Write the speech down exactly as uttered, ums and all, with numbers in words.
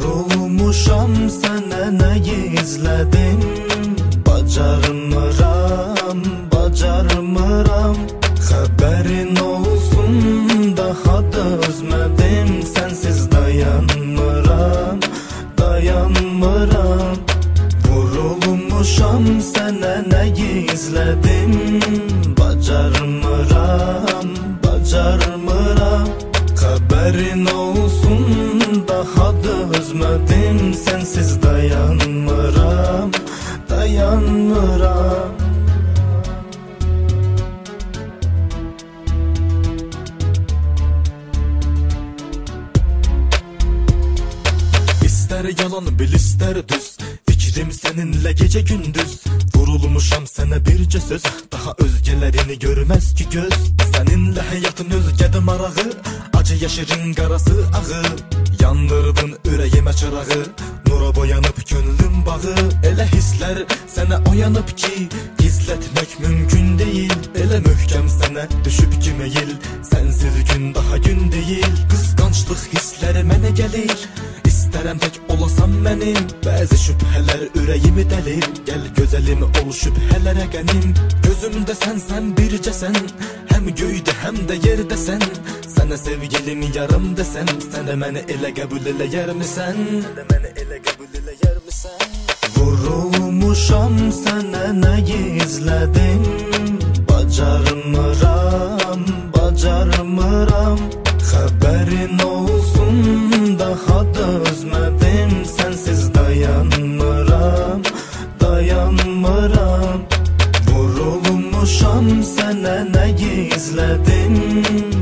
Vurulmuşam sənə nə gizlədim, bacarmıram, bacarmıram. Xəbərin olsun daha dözmədim, sənsiz dayanmıram, dayanmıram. Vurulmuşam sənə nə gizlədim, bacarmıram, bacarmıram. Xəbərin olsun daha dözmədim, sənsiz dayanmıram, dayanmıram. İstər yalan bil, istər düz, fikrim səninlə gecə gündüz. Vurulmuşam sənə bircə söz, daha özgələrini görməz ki göz. Səninlə həyatın özgədə marağı, acı yaşırın qarası ağı. Yandırdın ürəyimə çırağı, nura boyanıb könlüm bağı. Elə hisslər sənə oyanıb ki, gizlətmək mümkün deyil. Elə möhkəm sənə düşüb ki meyil, sənsiz gün daha gün deyil. Qısqanclıq hissləri mənə gəlir, İstərəm tək olasan mənim. Bəzi şübhələr ürəyimi dəlir, gəl gözəlim ol şübhələrə qənim. Gözümdə sənsən bircəsən, həm göydə həm də yerdəsən. Sənə sevgilim yarım desəm, sənə məni elə qəbul eləyərmisən, sənə məni elə qəbul eləyərmisən? Vurulmuşam sənə nə gizlədim, bacarmıram, bacarmıram. Xəbərin olsun daha dözmədim, sənsiz dayanmıram, dayanmıram. Vurulmuşam sənə nə gizlədim,